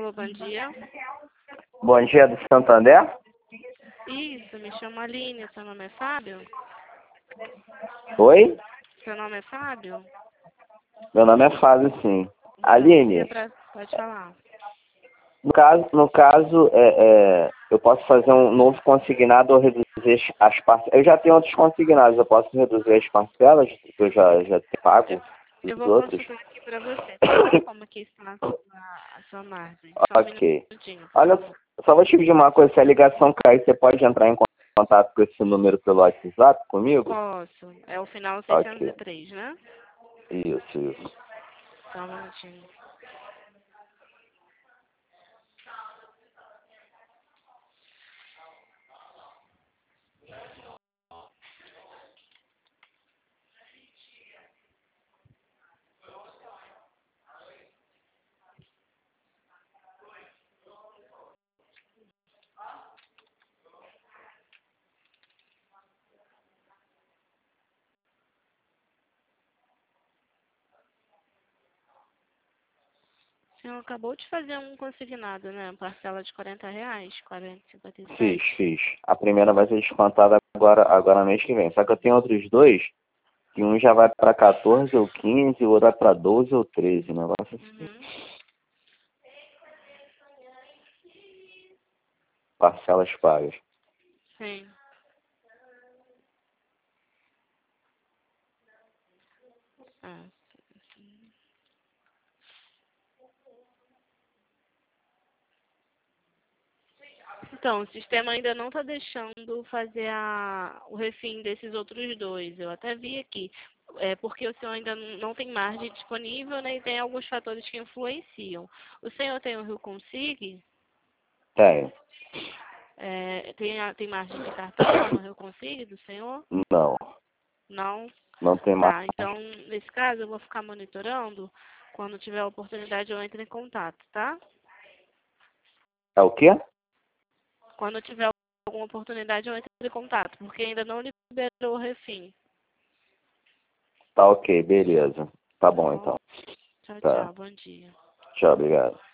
Alô, bom dia. Bom dia, do Santander? Isso, me chamo Aline. Seu nome é Fábio? Oi? Seu nome é Fábio? Meu nome é Fábio, sim. Então, Aline, pode falar. no caso, eu posso fazer um novo consignado ou reduzir as parcelas. Eu já tenho outros consignados, eu posso reduzir as parcelas que eu já tenho pago Eu dos vou outros? consultar aqui para você, tá? Como aqui está a sua margem. Só um Ok. minutinho, por Olha, favor. só vou te pedir uma coisa, se a ligação cair, você pode entrar em contato com esse número pelo WhatsApp comigo? Posso. É o final Ok. 603, né? Isso. Só um minutinho. O senhor acabou de fazer um consignado, né? Parcela de R$ 40, 40,57. Fiz. A primeira vai ser descontada agora mês que vem. Só que eu tenho outros dois, que um já vai para 14 ou 15, o outro vai para 12 ou 13, negócio assim. Uhum. Parcelas pagas. Sim. Ah. Então, o sistema ainda não está deixando fazer o refim desses outros dois. Eu até vi aqui. É porque o senhor ainda não tem margem disponível, né? E tem alguns fatores que influenciam. O senhor tem o Rio Consig? Tenho. Tem margem de cartão lá no Rio Consig do senhor? Não. Não? Não tem mais. Tá, então, nesse caso, eu vou ficar monitorando. Quando tiver a oportunidade, eu entro em contato, tá? É o quê? Quando tiver alguma oportunidade, eu entro em contato, porque ainda não liberou o refim. Tá ok, beleza. Tá Tá bom bom? então. Tchau, Tá. tchau. Bom dia. Tchau, obrigado.